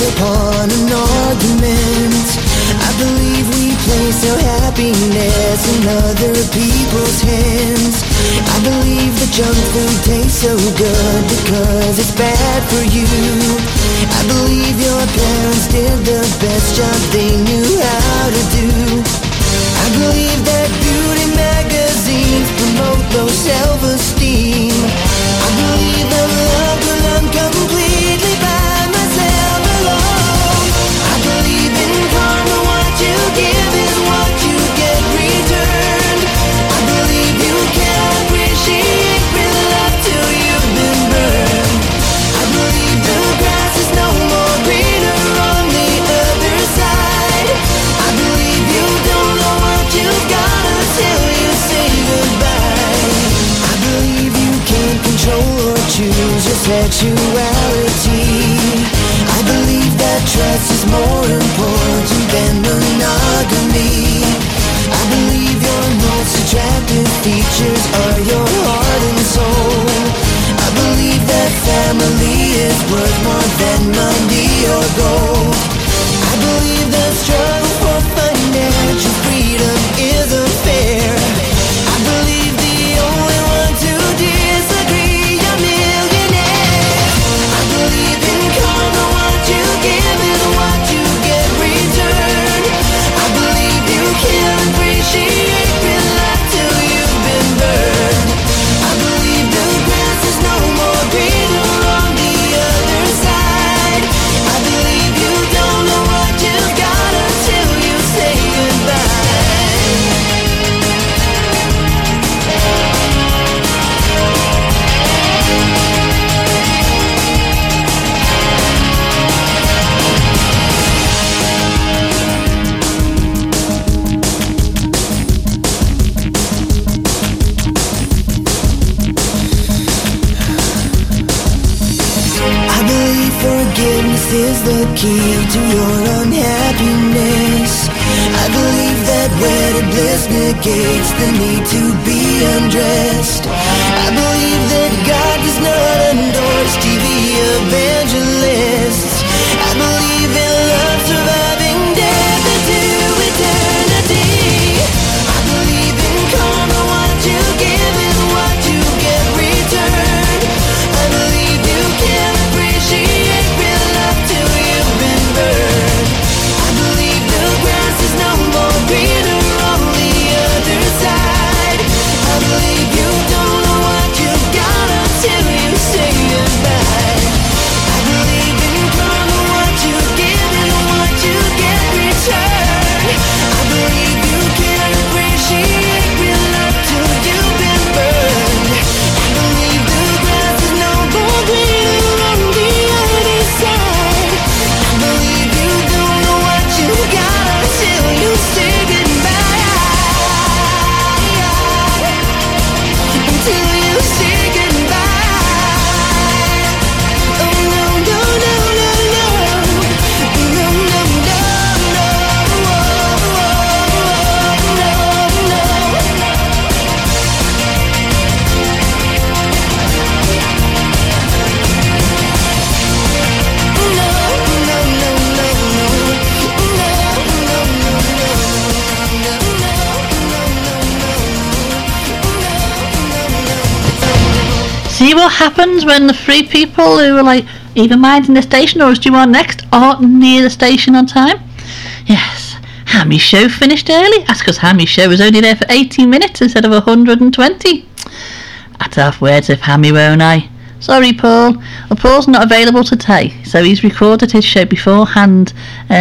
upon an argument. I believe we place our happiness in other people's hands. I believe the junk food tastes so good because it's bad for you. I believe your parents did the best job they knew how to do. I believe that beauty magazines promote low self-esteem. I believe that love when I'm completely by myself alone. I believe in karma, what you give is what you get returned. I believe you can appreciate real love till you've been burned. I believe the grass is no more greener on the other side. I believe you don't know what you've got until you say goodbye. I believe you can't control or choose your sexuality. I believe that trust is more important than monogamy. I believe your most attractive features are your heart and soul. I believe that family is worth more than money or gold. I believe the struggle for financial freedom is unfair. I believe the only one to disagree are millionaires. I believe in karma, what you give is what you get returned. I believe you can appreciate real life till you've been burned. I believe the grass is no more greener on the other side. I believe you don't know what you've got until you say goodbye. I believe forgiveness is the key to your unhappiness. I believe that wedded bliss negates the need to be undressed. I believe that God does not endorse TV evangelists. I believe in love surviving death into eternity. I believe in karma, what you give is what you get returned. I believe you can appreciate real love till you've been burned. I believe the grass is no more greener on the other side. I believe you don't know what you've got until you say goodbye. I believe in karma, what you give is what you get returned. I believe you can appreciate real love till you've been burned. I believe the grass is no more greener on the other side. I believe you don't know what you got until you say goodbye. Until you say goodbye. Oh no, no, no, no, no. No, no, no, no. See what happens when the three people who are like either minding the station or as due on next aren't near the station on time? Yes, Hammy's show finished early. That's because Hammy's show was only there for 80 minutes instead of 120. I'd have words with Hammy, won't I? Sorry, Paul. Well, Paul's not available today, so he's recorded his show beforehand.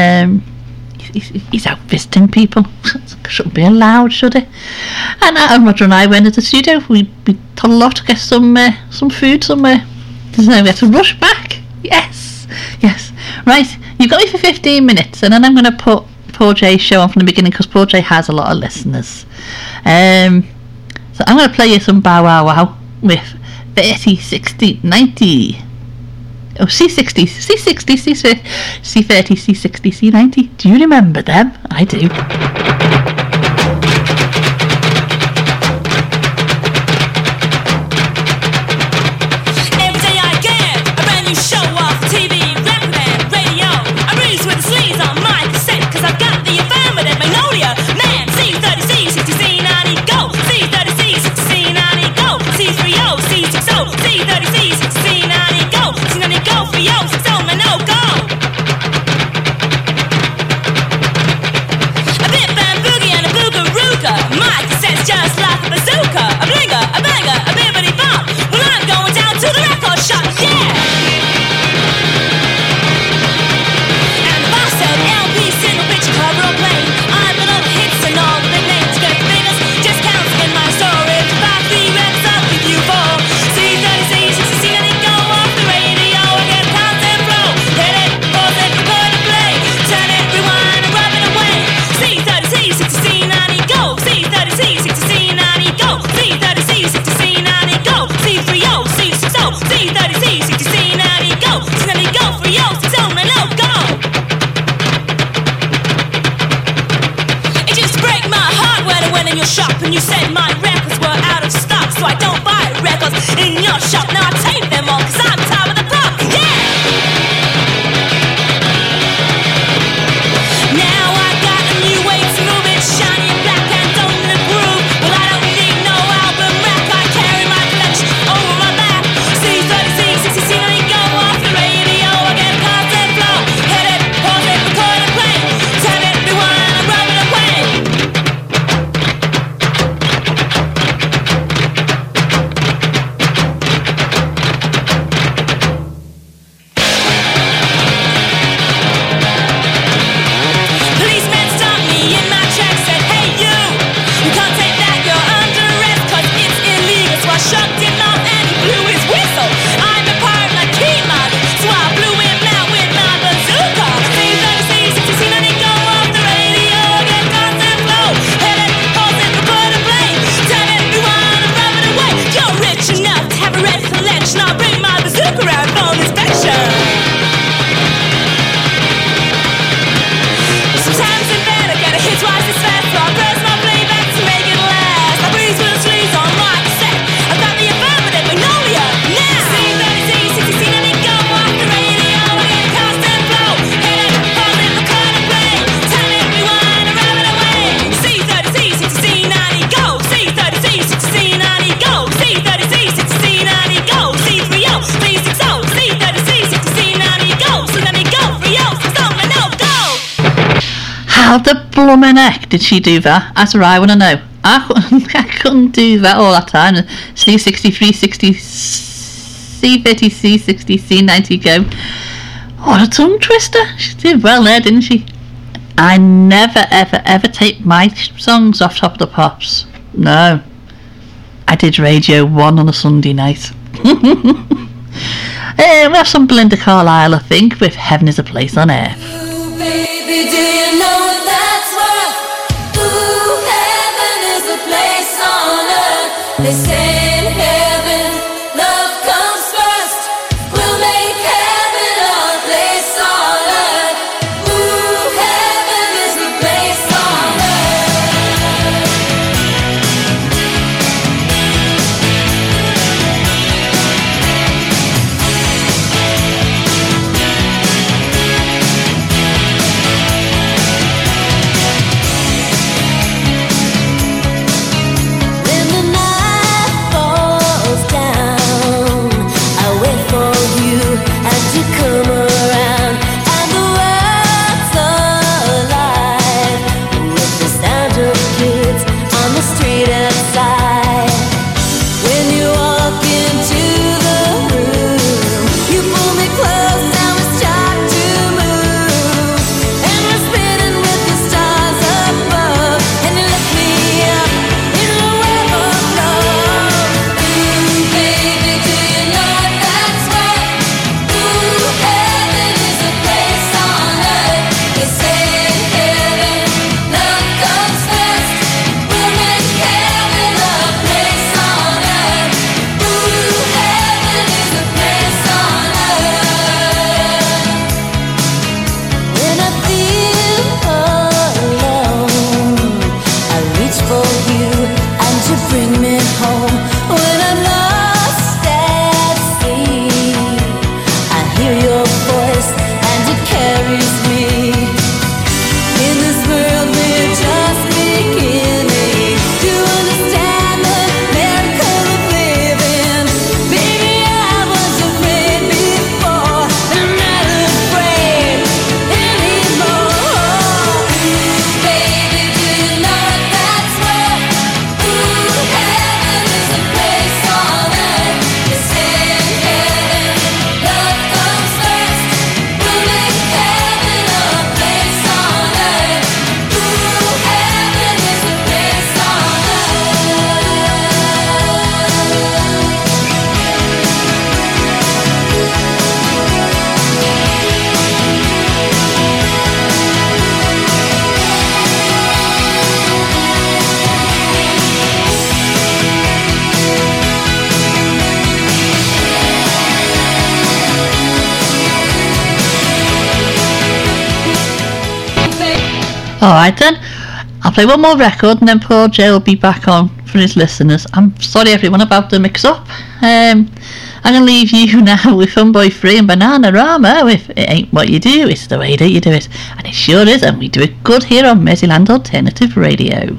He's out visiting people. Shouldn't be allowed, should it? And Roger and I went to the studio. We told a lot to get some food somewhere. So we had to rush back. Yes. Right, you've got me for 15 minutes, and then I'm going to put Paul J's show on from the beginning because Paul J has a lot of listeners. So I'm going to play you some Bow Wow Wow with 30, 60, 90. Oh, C60, C60, C30, C60, C90. Do you remember them? I do. Every day I get a brand new show off TV, Rockman, radio. I'm in your shop and you said my records were out of stock, so I don't buy records in your shop. Now I tape them all, cause I'm top of the crop, yeah! Now I got a new way to move it, shiny and black and don't look groove. Well, I don't need no album rack, I carry my collection over my back. C30, C60, let me go off the radio, I get a constant flow. Hit it, pause it, record and play. Turn it, rewind, and rub it away. Policeman stopped me in my tracks, said, hey you can't take that, you're under arrest, cause it's illegal. So I shrugged him off and he blew his whistle. I'm a pirate like Keyman, so I blew him out with my bazooka. C30, C60, let me go off the radio, get constant flow. Hit it, pause it, record and play. Turn it, rewind and rub it away. You're rich enough to have a red collection, I'll bring my bazooka around for inspection. Sometimes in bed I get a hit twice as fast, so I press my playback to make it last. I breeze with the sleeves on my cassette. I got the affirmative magnolia now. C30, C60, let me go off the radio, I get a constant flow. Hit it, pause it, record and play. Turn it, rewind and rub it away. C30, C60, C90, go. C30, C60, C90, go. C30, C60, C90, go. C30, C60, C30, C60, C90, go. C90, go. 30, 60, no, go. How the bloomin' heck did she do that? That's what I want to know. I couldn't do that all that time. C60, 360, C30, C60, C90 go. What a tongue twister. She did well there, didn't she? I never, ever, ever take my songs off Top of the Pops. No. I did Radio 1 on a Sunday night. We have some Belinda Carlisle, I think, with Heaven is a Place on Earth. Ooh, baby, do you know what that's worth? Ooh, heaven is a place on earth. They say in heaven, love comes first. We'll make heaven a place on earth. Ooh, heaven is a place on earth. When the night falls down, I wait for you as you come around, and the world's alive with the sound of kids on the street outside. When you walk into the room, you pull me close and we start to move, and we're spinning with the stars above, and you lift me up in the web of love. Ooh, baby, do you know what that's worth? Ooh, heaven is a place on earth. They say in heaven, love comes first. We'll make heaven a place on earth. Ooh, heaven is a place on earth. When I feel alone, I reach for you and you bring me home. When I'm lost at sea, I hear your voice and it carries me. In this world we're just beginning to understand the miracle of living. Baby, I was afraid before, I'm not afraid anymore. Baby, do you know what that's worth? Ooh, heaven is a place on earth. They say in heaven, love comes first. We'll make heaven a place on earth. Ooh, heaven is a place on Alright then. I'll play one more record and then poor Joe will be back on for his listeners. I'm sorry everyone about the mix-up. I'm going to leave you now with Funboy Free and Bananarama with It Ain't What You Do, It's The Way That You Do It. And it sure is, and we do it good here on Merseyland Alternative Radio.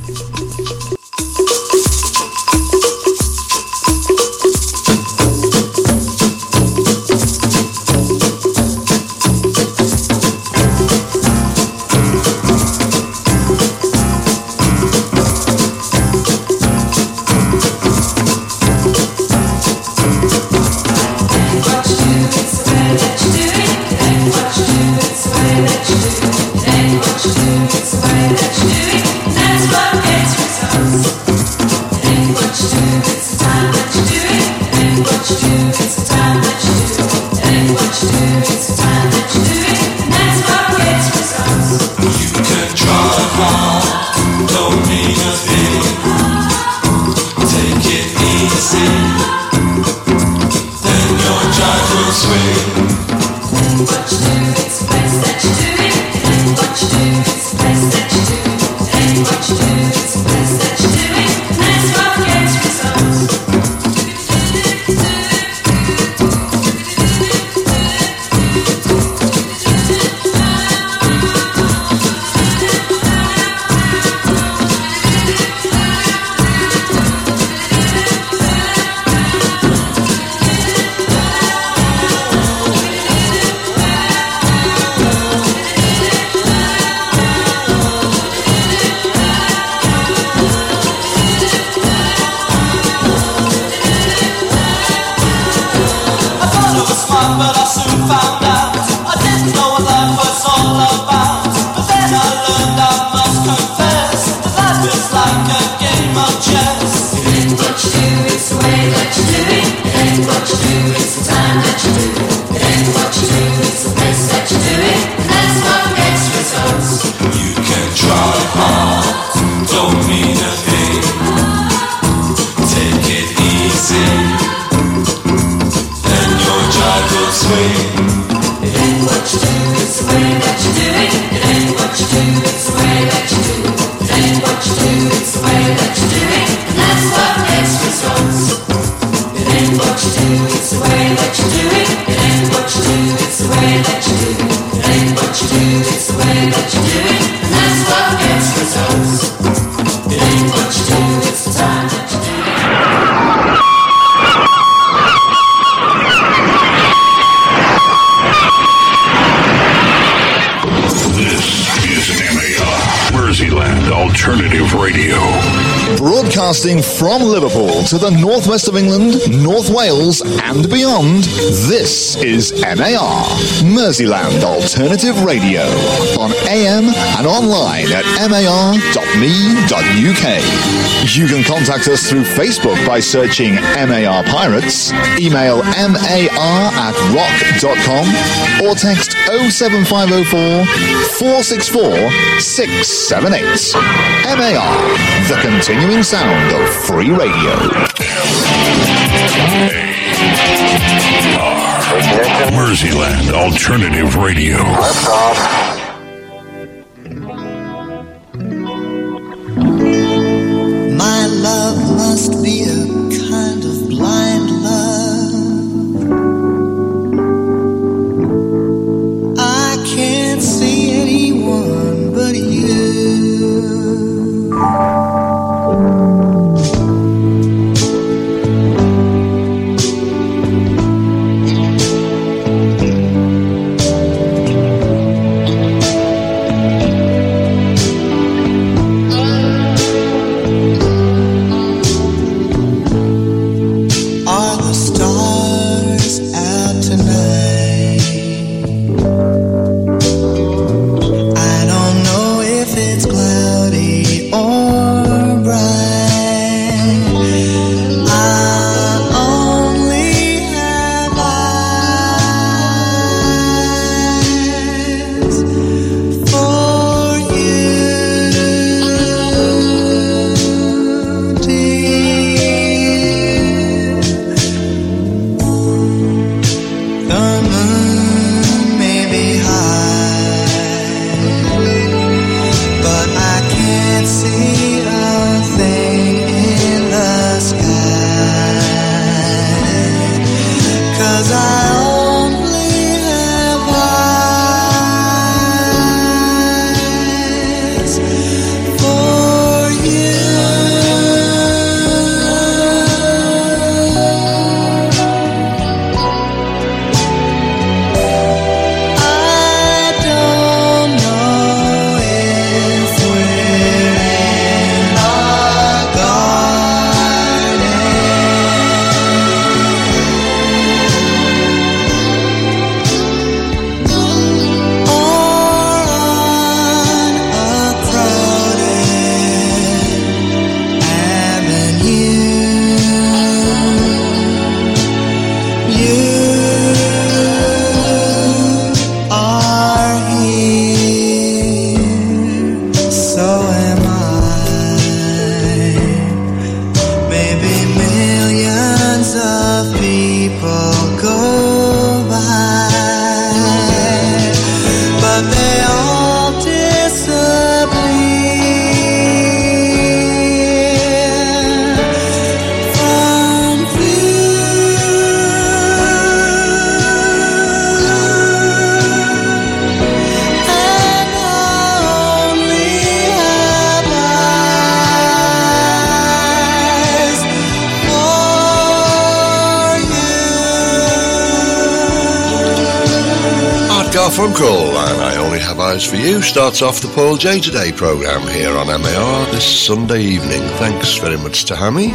Broadcasting from Liverpool to the northwest of England, North Wales and beyond, this is MAR, Merseyland Alternative Radio, on AM and online at mar.me.uk. You can contact us through Facebook by searching MAR Pirates, email mar@rock.com or text 07504 464 678. MAR, the continuing sound of free radio. Merseyland Alternative Radio. Lift off. My love must be a kind of blind love. I can't see anyone but you. am I. Maybe millions of people go by, but they all disappear from view. And only have eyes for you. Art Garfunkel and I Only Have Eyes for You starts off the Paul J Today programme here on MAR this Sunday evening. Thanks very much to Hammy.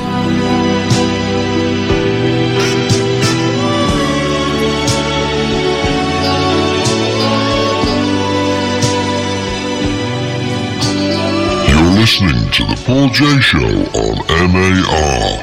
You're listening to the Paul J Show on MAR.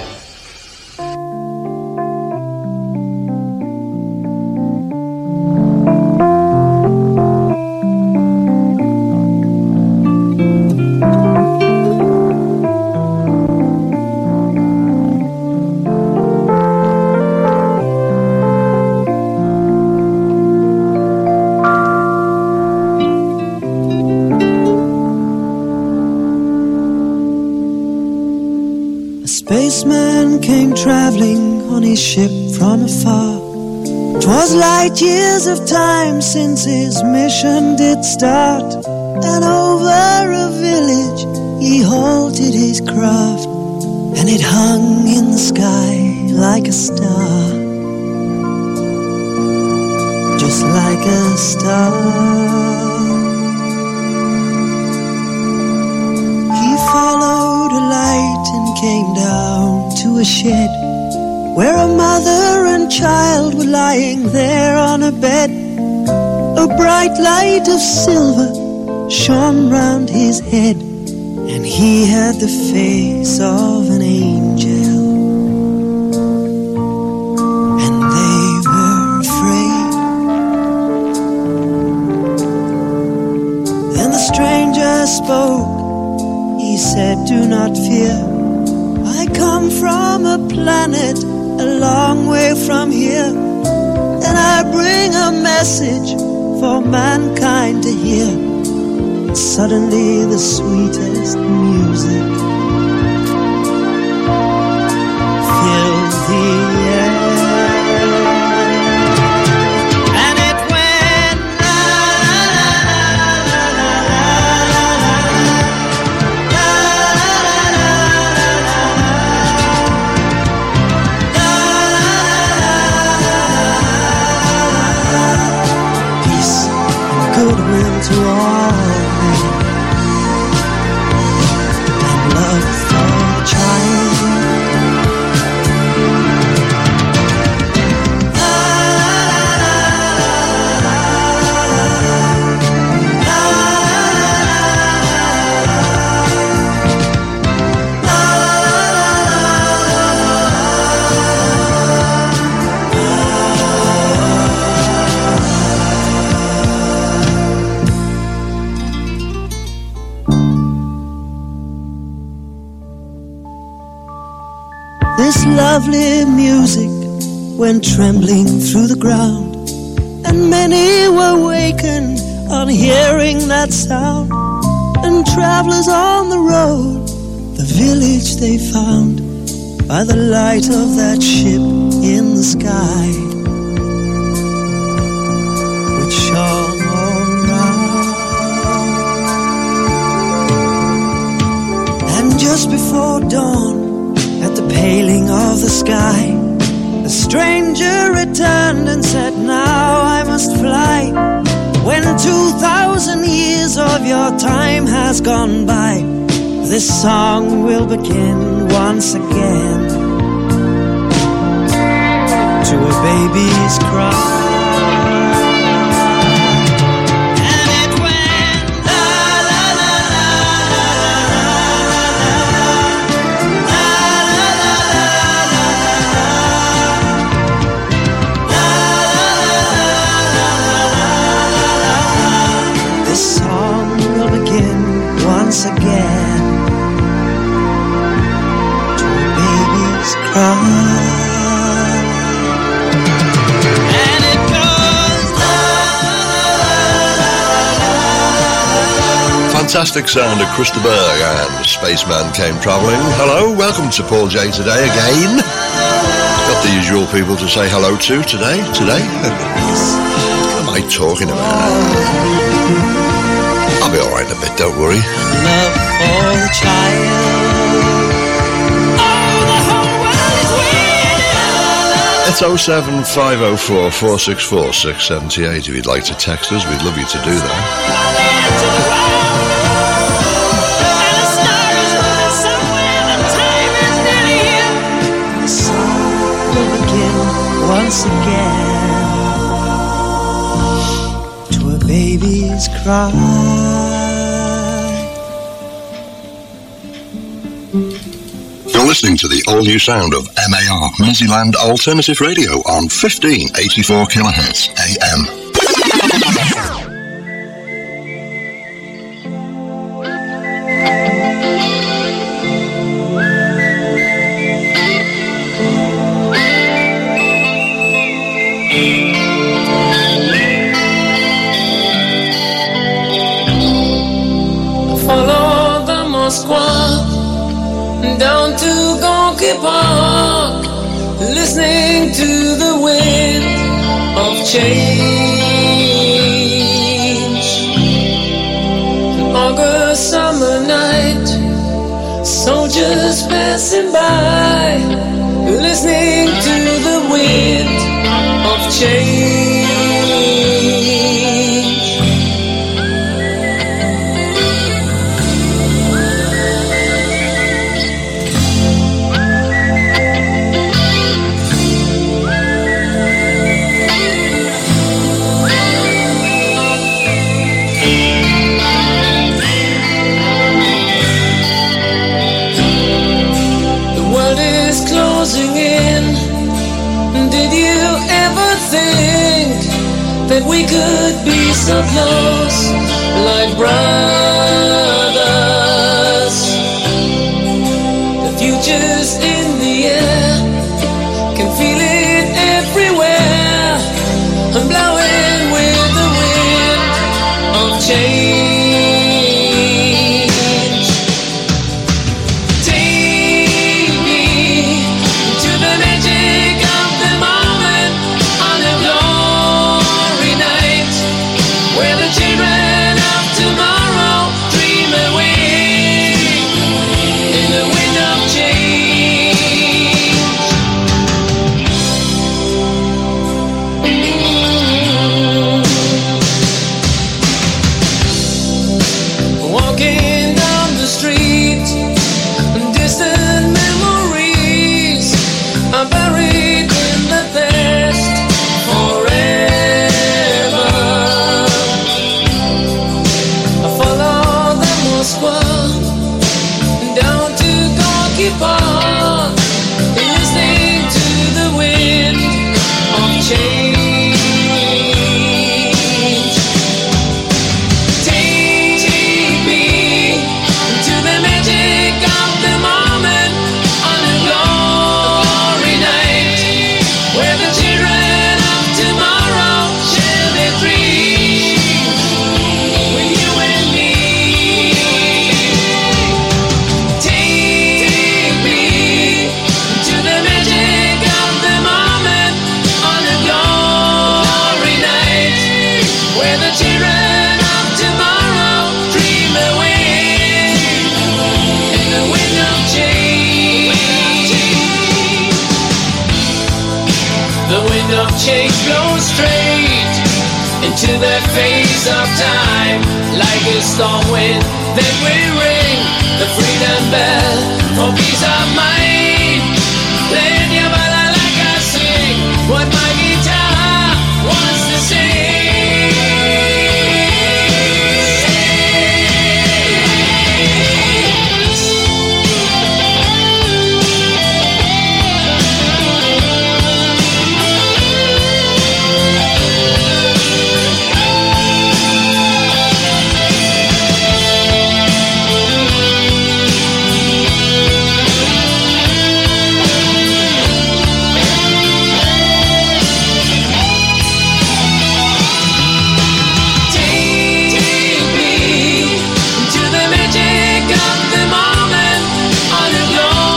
A spaceman came traveling on his ship from afar. 'Twas light years of time since his mission did start. And over a village he halted his craft, and it hung in the sky like a star. Just like a star. He followed a light and came down to a shed where a mother and child were lying there on a bed. A bright light of silver shone round his head, and he had the face of an angel. And they were afraid. Then the stranger spoke. He said, "Do not fear. I come from a planet a long way from here, and I bring a message for mankind to hear." Suddenly the sweetest music filled the air. And it went la la la la la la la la. Peace and goodwill to all. Love for a child. This lovely music went trembling through the ground, and many were wakened on hearing that sound. And travelers on the road, the village they found by the light of that ship in the sky, which shone all round. And just before dawn, at the paling of the sky, the stranger returned and said, "Now I must fly. When 2,000 years of your time has gone by, this song will begin once again to a baby's cry." Once again cry. And it goes Fantastic sound of Christa Berg and Spaceman Came Travelling. Hello, welcome to Paul J today again. Got the usual people to say hello to today. What am I talking about? I'll be alright in a bit, don't worry. love for the child. It's 07504 464 678 if you'd like to text us. We'd love you to do that. Once again to a baby's cry. You're listening to the all-new sound of MAR, Merseyland Alternative Radio on 1584 kilohertz AM. Follow the Moskva down to Gonky Park, listening to the wind of change. An August summer night, soldiers passing by, listening to the wind of change. Did you ever think that we could be so close, like brothers? The future's in the air, can feel it everywhere. I'm blowing with the wind of change. Change blows straight into the face of time, like a storm wind. Then we ring the freedom bell for peace of mind. Playing your ballad like I sing what my guitar wants to sing.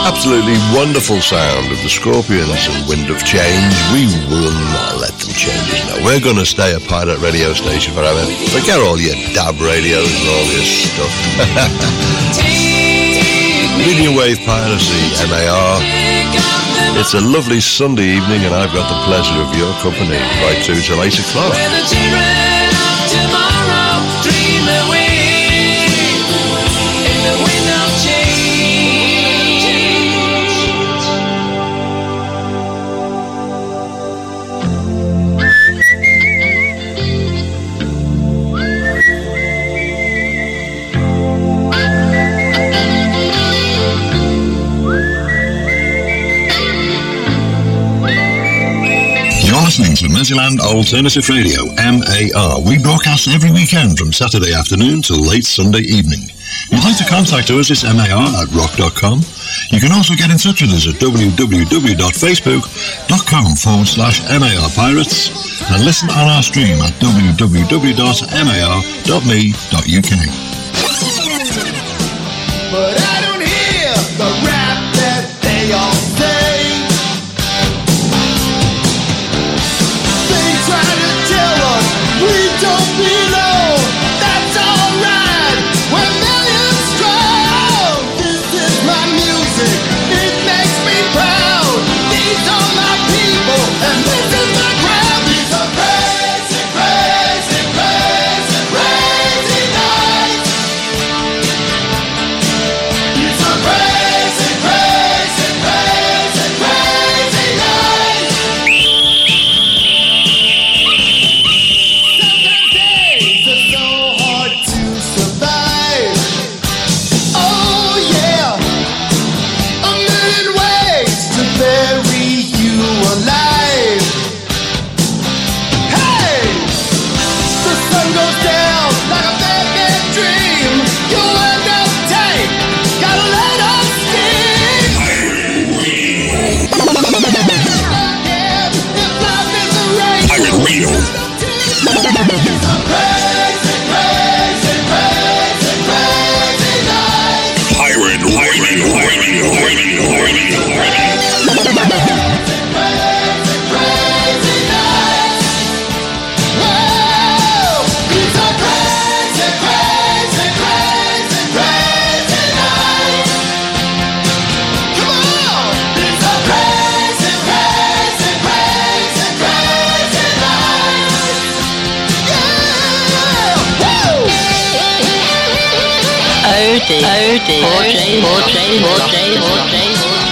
absolutely wonderful sound of the Scorpions and Wind of Change. We will not let them change us now. We're going to stay a pirate radio station forever. Forget all your dab radios and all your stuff. Medium wave piracy, MAR. It's a lovely Sunday evening and I've got the pleasure of your company right through till 8 o'clock. When the children of tomorrow dream away in the wind of change. You're listening to Merseyland Alternative Radio, MAR. We broadcast every weekend from Saturday afternoon till late Sunday evening. If you'd like to contact us, it's mar@rock.com. You can also get in touch with us at www.facebook.com/MAR Pirates and listen on our stream at www.mar.me.uk. But I don't hear the rap that they all say. They try to tell us we don't belong. That's alright. We're millions strong. This is my music. It makes me proud. These are my people, and this is my crowd. These are crazy, crazy, crazy, crazy nights. These are crazy, crazy, crazy, crazy nights. Sometimes days are so hard to survive. Oh yeah, a million ways to bury you alive. Hey, the sun goes down like a bad, bad dream. You end up tight, gotta let off steam. Again, if life is a race, Pirate Radio. it's a crazy, crazy, crazy, crazy night. Pirate Radio. Crazy, crazy night. Whoa, these are crazy, crazy, crazy, crazy nights. Come on, these are crazy, crazy, crazy, crazy nights. Yeah, woo. Oh dear.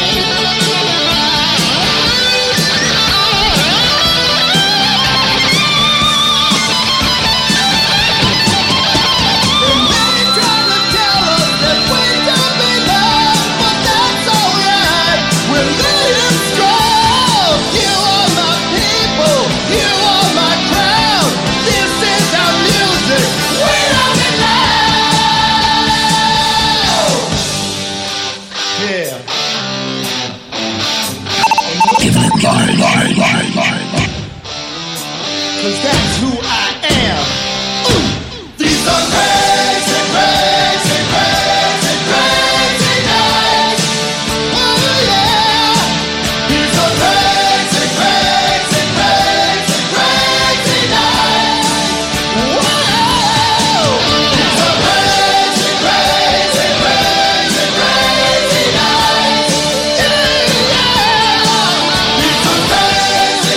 Cause that's who I am. These are crazy, crazy, crazy, crazy nights. Oh yeah. These are crazy, crazy, crazy, crazy nights. Whoa. These are crazy, crazy, crazy, crazy nights. Yeah. These are crazy,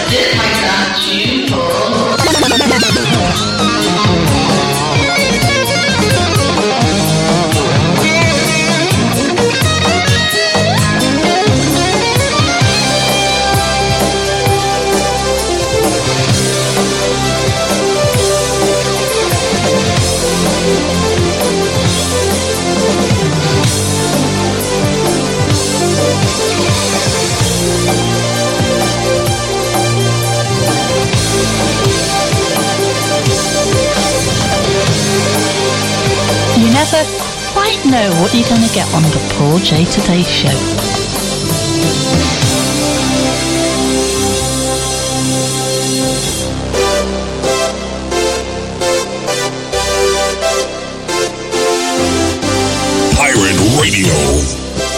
did like that tune, Paul. You never quite know what you're going to get on the Paul J Today Show. Pirate Radio.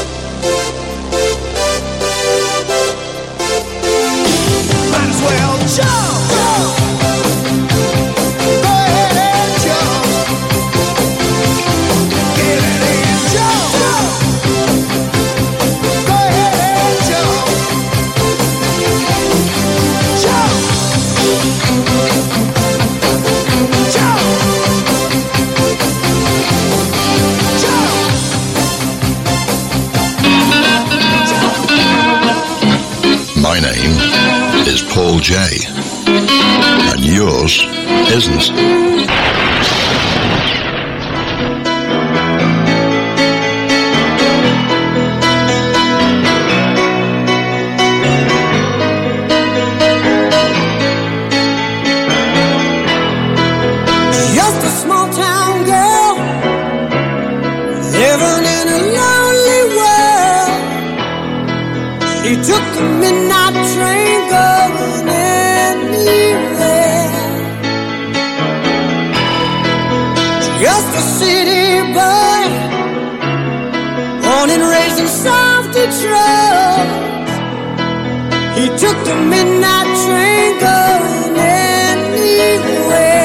Might as well jump. Go ahead and jump. Get in and jump. Go ahead and jump. Jump. Jump. My name is Paul J. And yours isn't. Just a small town girl living in a lonely world. She took the midnight train going anywhere. Just a city boy, born and raised in South Detroit. He took the midnight train going anywhere.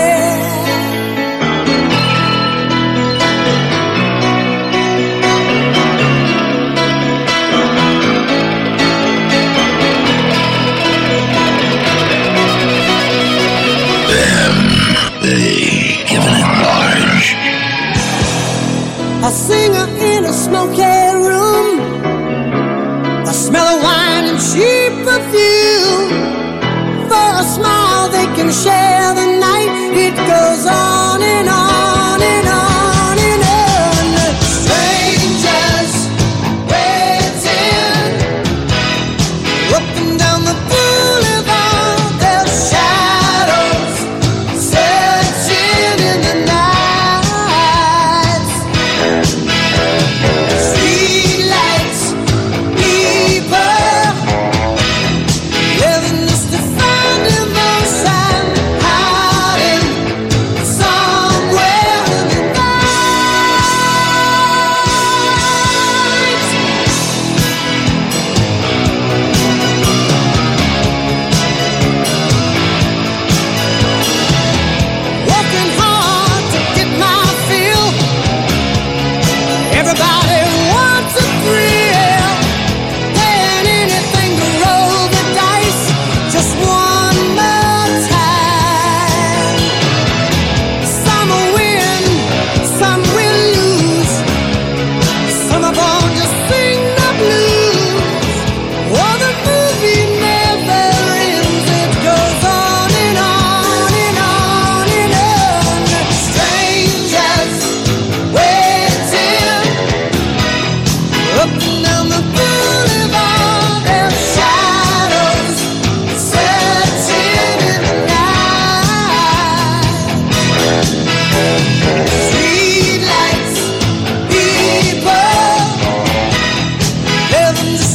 Giving it large. A singer in a smoky